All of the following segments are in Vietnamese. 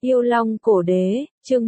Yêu Long Cổ Đế, chương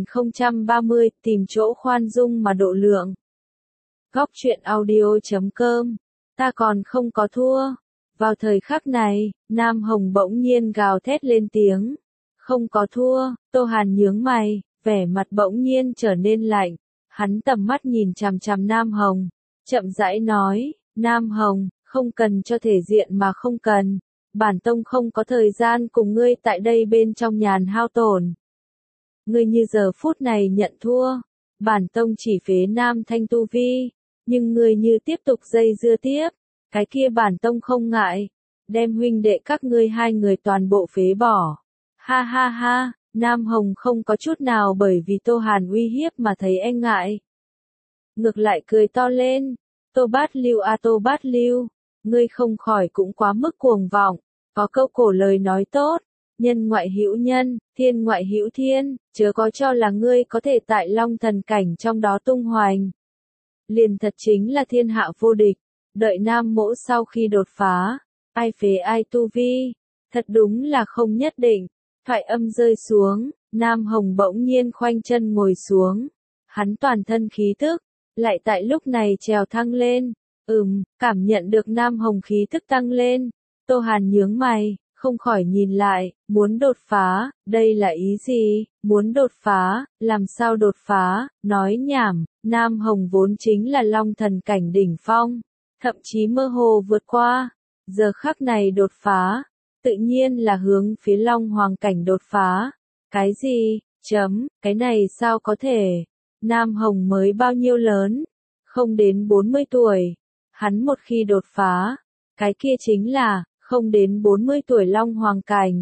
1030, tìm chỗ khoan dung mà độ lượng. Góc truyện audio.com. Ta còn không có thua. Vào thời khắc này, Nam Hồng bỗng nhiên gào thét lên tiếng. Không có thua. Tô Hàn nhướng mày, vẻ mặt bỗng nhiên trở nên lạnh. Hắn tầm mắt nhìn chằm chằm Nam Hồng, chậm rãi nói, Nam Hồng, không cần cho thể diện mà không cần. Bản tông không có thời gian cùng ngươi tại đây bên trong nhàn hao tổn. Ngươi như giờ phút này nhận thua, bản tông chỉ phế Nam Thanh tu vi, nhưng ngươi như tiếp tục dây dưa tiếp, cái kia bản tông không ngại, đem huynh đệ các ngươi hai người toàn bộ phế bỏ. Ha ha ha, Nam Hồng không có chút nào bởi vì Tô Hàn uy hiếp mà thấy e ngại. Ngược lại cười to lên, Tô Bát Lưu a Tô Bát Lưu, ngươi không khỏi cũng quá mức cuồng vọng. Có câu cổ lời nói tốt, nhân ngoại hữu nhân, thiên ngoại hữu thiên, chớ có cho là ngươi có thể tại Long Thần cảnh trong đó tung hoành. Liền thật chính là thiên hạ vô địch, đợi Nam Mỗ sau khi đột phá, ai phế ai tu vi, thật đúng là không nhất định. Thoại âm rơi xuống, Nam Hồng bỗng nhiên khoanh chân ngồi xuống, hắn toàn thân khí tức, lại tại lúc này trèo thăng lên, cảm nhận được Nam Hồng khí tức tăng lên. Tô Hàn nhướng mày, không khỏi nhìn lại, muốn đột phá, đây là ý gì? Muốn đột phá, làm sao đột phá? Nói nhảm, Nam Hồng vốn chính là Long Thần cảnh đỉnh phong, thậm chí mơ hồ vượt qua. Giờ khắc này đột phá, tự nhiên là hướng phía Long Hoàng cảnh đột phá. Cái gì? Cái này sao có thể? Nam Hồng mới bao nhiêu lớn? Không đến 40 tuổi. Hắn một khi đột phá, cái kia chính là không đến 40 tuổi Long Hoàng cảnh.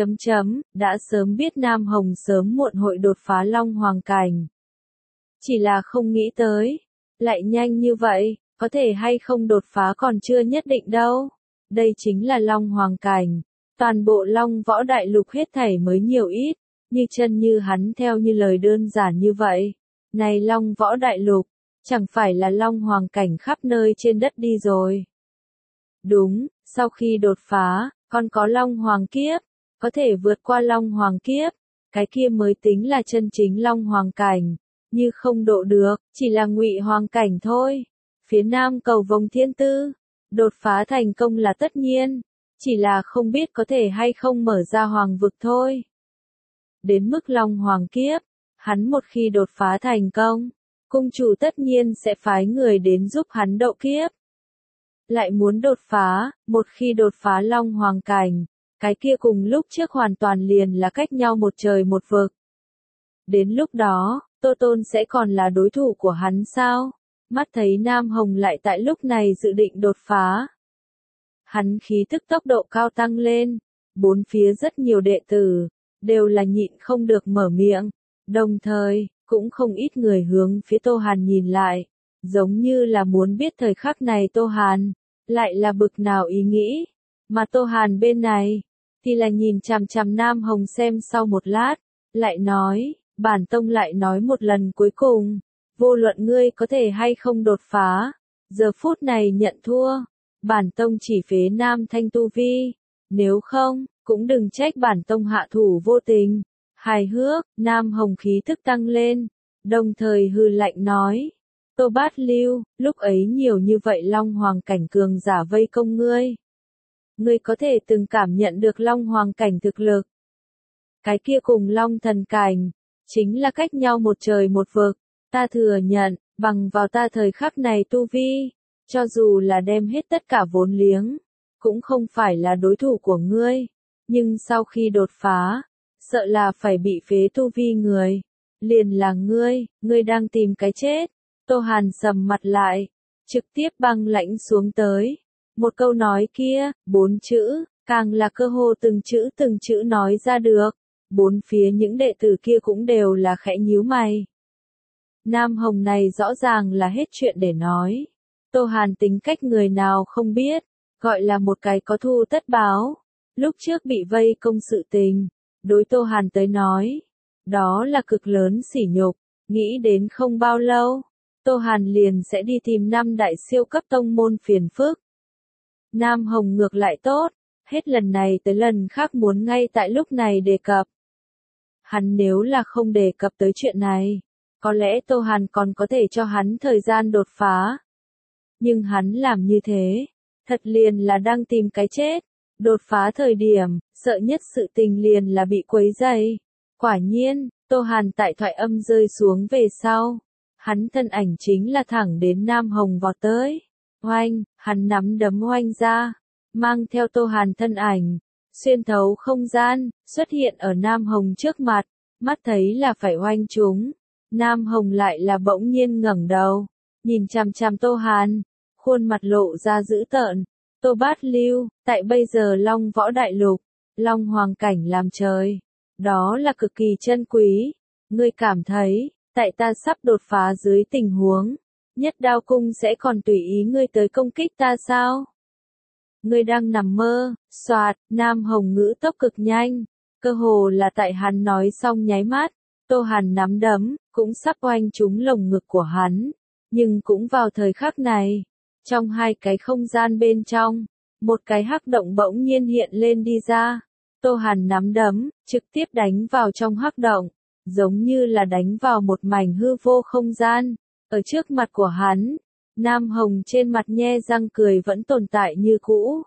Đã sớm biết Nam Hồng sớm muộn hội đột phá Long Hoàng cảnh. Chỉ là không nghĩ tới, lại nhanh như vậy, có thể hay không đột phá còn chưa nhất định đâu. Đây chính là Long Hoàng cảnh, toàn bộ Long Võ Đại Lục hết thảy mới nhiều ít, như chân như hắn theo như lời đơn giản như vậy. Này Long Võ Đại Lục, chẳng phải là Long Hoàng cảnh khắp nơi trên đất đi rồi. Đúng, sau khi đột phá, còn có Long Hoàng kiếp, có thể vượt qua Long Hoàng kiếp, cái kia mới tính là chân chính Long Hoàng cảnh, như không độ được, chỉ là Ngụy Hoàng cảnh thôi. Phía Nam cầu vồng thiên tư, đột phá thành công là tất nhiên, chỉ là không biết có thể hay không mở ra Hoàng vực thôi. Đến mức Long Hoàng kiếp, hắn một khi đột phá thành công, cung chủ tất nhiên sẽ phái người đến giúp hắn độ kiếp. Lại muốn đột phá, một khi đột phá Long Hoàng cảnh, cái kia cùng lúc trước hoàn toàn liền là cách nhau một trời một vực. Đến lúc đó, Tô Tôn sẽ còn là đối thủ của hắn sao? Mắt thấy Nam Hồng lại tại lúc này dự định đột phá. Hắn khí tức tốc độ cao tăng lên, bốn phía rất nhiều đệ tử, đều là nhịn không được mở miệng, đồng thời, cũng không ít người hướng phía Tô Hàn nhìn lại, giống như là muốn biết thời khắc này Tô Hàn lại là bực nào ý nghĩ, mà Tô Hàn bên này thì là nhìn chằm chằm Nam Hồng xem sau một lát, lại nói, bản tông lại nói một lần cuối cùng, vô luận ngươi có thể hay không đột phá, giờ phút này nhận thua, bản tông chỉ phế Nam Thanh tu vi, nếu không, cũng đừng trách bản tông hạ thủ vô tình. Hài hước, Nam Hồng khí tức tăng lên, đồng thời hừ lạnh nói, Tô Bát Lưu, lúc ấy nhiều như vậy Long Hoàng cảnh cường giả vây công ngươi. Ngươi có thể từng cảm nhận được Long Hoàng cảnh thực lực. Cái kia cùng Long Thần cảnh, chính là cách nhau một trời một vực, ta thừa nhận, bằng vào ta thời khắc này tu vi, cho dù là đem hết tất cả vốn liếng, cũng không phải là đối thủ của ngươi, nhưng sau khi đột phá, sợ là phải bị phế tu vi người, liền là ngươi đang tìm cái chết. Tô Hàn sầm mặt lại, trực tiếp băng lãnh xuống tới. Một câu nói kia, 4 chữ, càng là cơ hồ từng chữ nói ra được. Bốn phía những đệ tử kia cũng đều là khẽ nhíu mày. Nam Hồng này rõ ràng là hết chuyện để nói. Tô Hàn tính cách người nào không biết, gọi là một cái có thù tất báo. Lúc trước bị vây công sự tình, đối Tô Hàn tới nói, đó là cực lớn sỉ nhục, nghĩ đến không bao lâu, Tô Hàn liền sẽ đi tìm 5 đại siêu cấp tông môn phiền phức. Nam Hồng ngược lại tốt, hết lần này tới lần khác muốn ngay tại lúc này đề cập. Hắn nếu là không đề cập tới chuyện này, có lẽ Tô Hàn còn có thể cho hắn thời gian đột phá. Nhưng hắn làm như thế, thật liền là đang tìm cái chết. Đột phá thời điểm, sợ nhất sự tình liền là bị quấy rầy. Quả nhiên, Tô Hàn tại thoại âm rơi xuống về sau. Hắn thân ảnh chính là thẳng đến Nam Hồng vọt tới. Oanh, hắn nắm đấm oanh ra, mang theo Tô Hàn thân ảnh, xuyên thấu không gian, xuất hiện ở Nam Hồng trước mặt, mắt thấy là phải oanh chúng. Nam Hồng lại là bỗng nhiên ngẩng đầu, nhìn chằm chằm Tô Hàn, khuôn mặt lộ ra dữ tợn. Tô Bát Lưu, tại bây giờ Long Võ Đại Lục, Long Hoàng cảnh làm trời, đó là cực kỳ chân quý. Ngươi cảm thấy, tại ta sắp đột phá dưới tình huống, Nhất Đao Cung sẽ còn tùy ý ngươi tới công kích ta sao? Ngươi đang nằm mơ. Soạt, Nam Hồng ngữ tốc cực nhanh, cơ hồ là tại hắn nói xong nháy mắt, Tô Hàn nắm đấm, cũng sắp oanh trúng lồng ngực của hắn. Nhưng cũng vào thời khắc này, trong hai cái không gian bên trong, một cái hắc động bỗng nhiên hiện lên đi ra. Tô Hàn nắm đấm, trực tiếp đánh vào trong hắc động, giống như là đánh vào một mảnh hư vô không gian. Ở trước mặt của hắn, Nam Hồng trên mặt nhe răng cười vẫn tồn tại như cũ.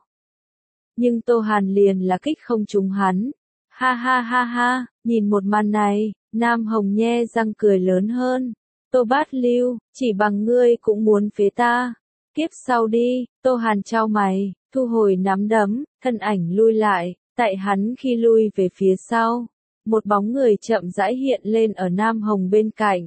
Nhưng Tô Hàn liền là kích không trúng hắn. Ha ha ha ha, nhìn một màn này, Nam Hồng nhe răng cười lớn hơn. Tô Bát Lưu, chỉ bằng ngươi cũng muốn phế ta. Kiếp sau đi. Tô Hàn chau mày, thu hồi nắm đấm, thân ảnh lui lại. Tại hắn khi lui về phía sau, một bóng người chậm rãi hiện lên ở Nam Hồng bên cạnh.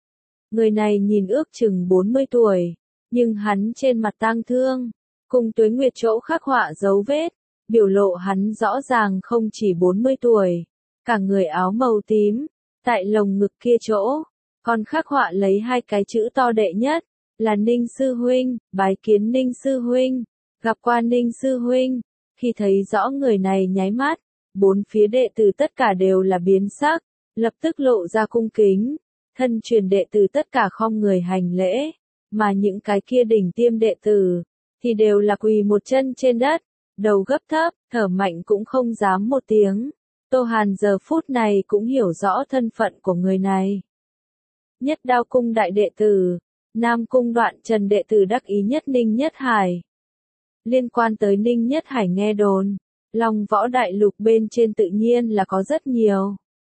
Người này nhìn ước chừng 40 tuổi, nhưng hắn trên mặt tang thương, cùng Tuế Nguyệt chỗ khắc họa dấu vết, biểu lộ hắn rõ ràng không chỉ 40 tuổi, cả người áo màu tím, tại lồng ngực kia chỗ, còn khắc họa lấy hai cái chữ to đệ nhất, là Ninh Sư Huynh, bái kiến Ninh Sư Huynh, gặp qua Ninh Sư Huynh. Khi thấy rõ người này nháy mắt, bốn phía đệ tử tất cả đều là biến sắc, lập tức lộ ra cung kính. Thân truyền đệ tử tất cả khom người hành lễ, mà những cái kia đỉnh tiêm đệ tử, thì đều là quỳ một chân trên đất, đầu gấp thấp, thở mạnh cũng không dám một tiếng. Tô Hàn giờ phút này cũng hiểu rõ thân phận của người này. Nhất Đao Cung đại đệ tử, Nam Cung Đoạn Trần đệ tử đắc ý nhất Ninh Nhất Hải. Liên quan tới Ninh Nhất Hải nghe đồn, Long Võ Đại Lục bên trên tự nhiên là có rất nhiều.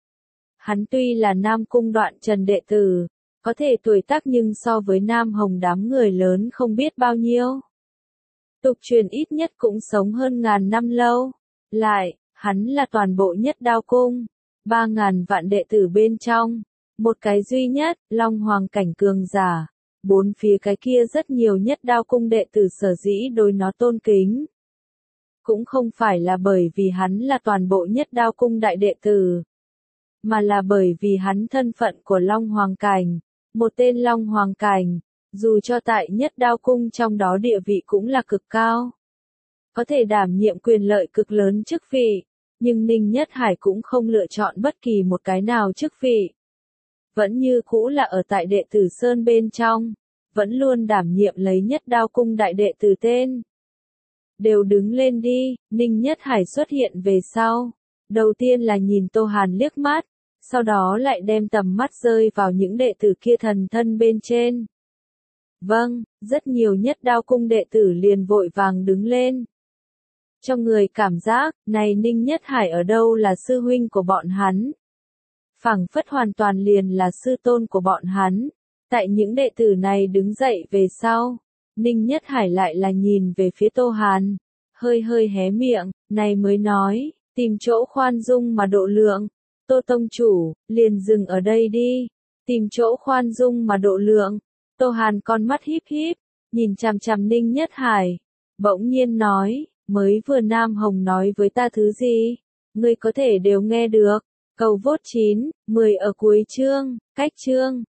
Hắn tuy là Nam Cung Đoạn Trần đệ tử, có thể tuổi tác nhưng so với Nam Hồng đám người lớn không biết bao nhiêu. Tục truyền ít nhất cũng sống hơn ngàn năm lâu. Lại, hắn là toàn bộ Nhất Đao Cung, 3.000 vạn đệ tử bên trong, một cái duy nhất, Long Hoàng cảnh cường giả. Bốn phía cái kia rất nhiều Nhất Đao Cung đệ tử sở dĩ đối nó tôn kính. Cũng không phải là bởi vì hắn là toàn bộ Nhất Đao Cung đại đệ tử, mà là bởi vì hắn thân phận của Long Hoàng cảnh, một tên Long Hoàng cảnh, dù cho tại Nhất Đao Cung trong đó địa vị cũng là cực cao. Có thể đảm nhiệm quyền lợi cực lớn chức vị, nhưng Ninh Nhất Hải cũng không lựa chọn bất kỳ một cái nào chức vị. Vẫn như cũ là ở tại đệ tử Sơn bên trong, vẫn luôn đảm nhiệm lấy Nhất Đao Cung đại đệ tử tên. Đều đứng lên đi. Ninh Nhất Hải xuất hiện về sau. Đầu tiên là nhìn Tô Hàn liếc mắt, sau đó lại đem tầm mắt rơi vào những đệ tử kia thần thân bên trên. Vâng, rất nhiều Nhất Đao Cung đệ tử liền vội vàng đứng lên. Trong người cảm giác, này Ninh Nhất Hải ở đâu là sư huynh của bọn hắn? Phảng phất hoàn toàn liền là sư tôn của bọn hắn. Tại những đệ tử này đứng dậy về sau, Ninh Nhất Hải lại là nhìn về phía Tô Hàn, hơi hơi hé miệng, này mới nói, tìm chỗ khoan dung mà độ lượng. Tô tông chủ, liền dừng ở đây đi, tìm chỗ khoan dung mà độ lượng. Tô Hàn con mắt híp híp, nhìn chằm chằm Ninh Nhất Hải, bỗng nhiên nói, mới vừa Nam Hồng nói với ta thứ gì, ngươi có thể đều nghe được. Cầu vote 9, 10 ở cuối chương, cách chương.